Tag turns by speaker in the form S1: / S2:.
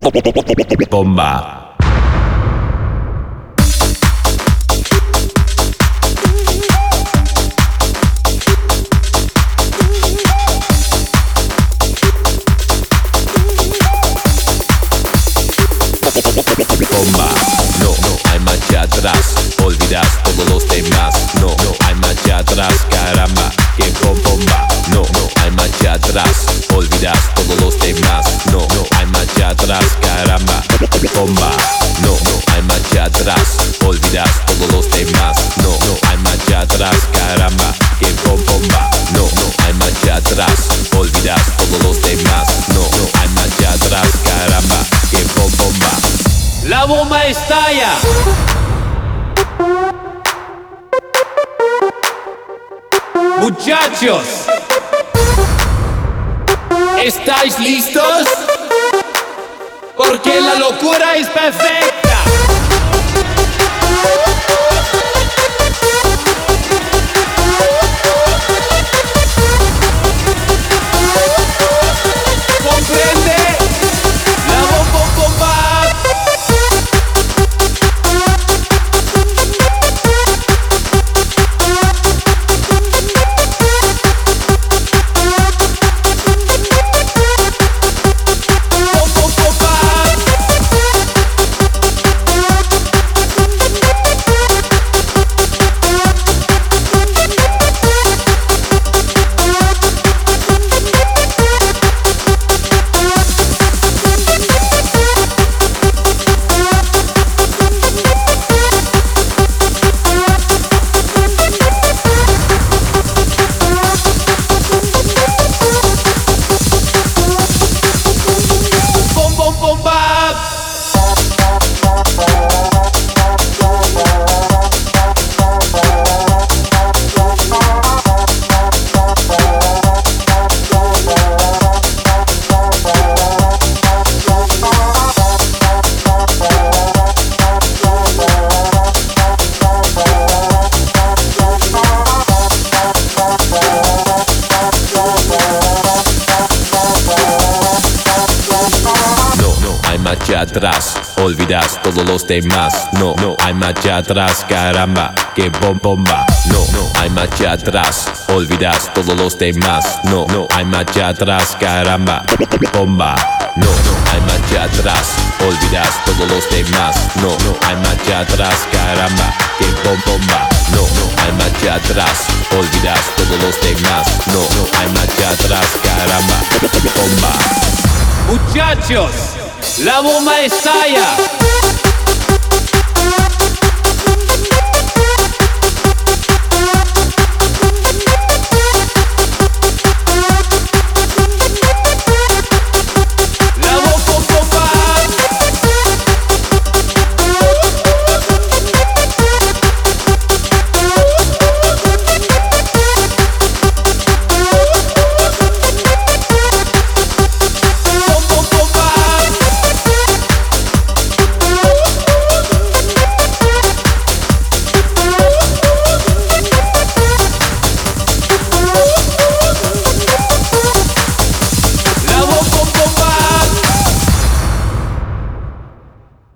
S1: Bomba. Bomba, no, no hay marcha atrás, olvidas todos los demás. No, no hay marcha atrás, caramba, que bomba. No, no hay marcha atrás, olvidas todos los demás. No, no hay marcha atrás, caramba, bomba. No, no hay marcha atrás, olvidas todos los demás. No, no hay marcha atrás, caramba, que bomba. No, no hay marcha atrás, olvidas todos los demás. No, no hay marcha atrás, caramba, que bomba.
S2: La bomba estalla. Muchachos, ¿estáis listos? Porque la locura es perfecta. ¿Comprende? La bomba.
S1: Marcha atrás, olvidas todos los demás. No, no hay marcha atrás, caramba, que bomba. No, no hay marcha atrás, olvidas todos los demás. No, no hay marcha atrás, caramba, bomba. No, no hay marcha atrás, olvidas todos los demás. No, no hay marcha atrás, caramba, que bomba. No, no hay marcha atrás, olvidas todos los demás. No, no hay marcha atrás, caramba, bomba.
S2: Muchachos, la bomba estalla.